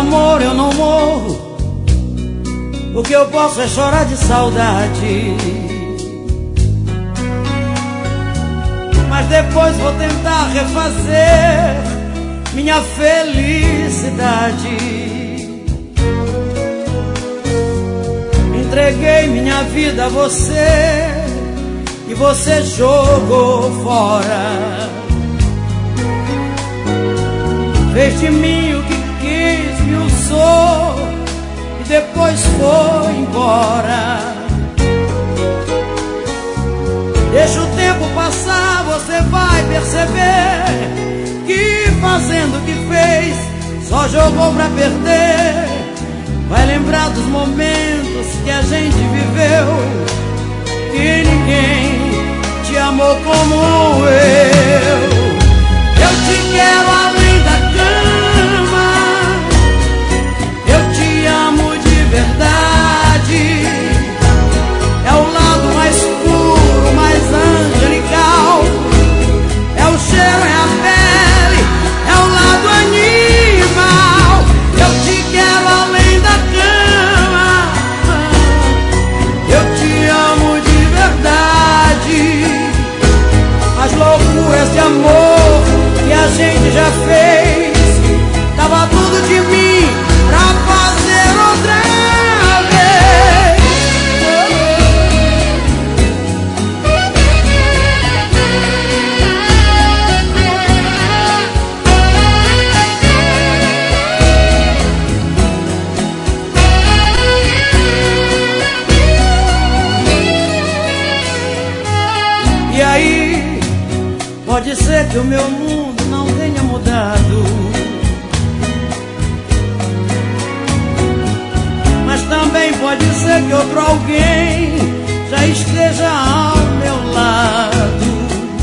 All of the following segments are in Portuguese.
amor eu não morro, o que eu posso é chorar de saudade. Mas depois vou tentar refazer minha felicidade. Entreguei minha vida a você e você jogou fora. Fez de mim o que quis, me usou e depois foi embora. Deixa o tempo passar, você vai perceber que fazendo o que fez só jogou pra perder. Vai lembrar dos momentos que a gente viveu, que ninguém te amou como eu. Eu te quero além da cama, eu te amo de verdade. É o lado mais puro, mais angelical. É o cheiro, é a pele, é o lado animal. Eu te quero além da cama, eu te amo de verdade. As loucuras de amor que a gente já fez, tava tudo de mim pra fazer outra vez. E aí, pode ser que o meu mundo não tenha mudado, mas também pode ser que outro alguém já esteja ao meu lado,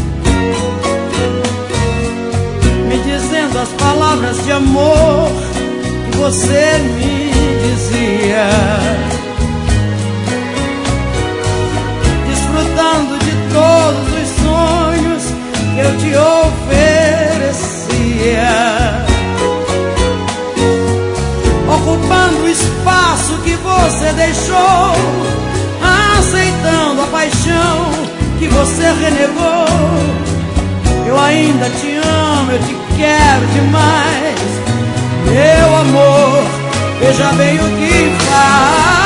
me dizendo as palavras de amor que você me dizia, desfrutando de todos os sonhos que eu te oferecia, ocupando o espaço que você deixou, aceitando a paixão que você renegou. Eu ainda te amo, eu te quero demais, meu amor, veja bem o que faz.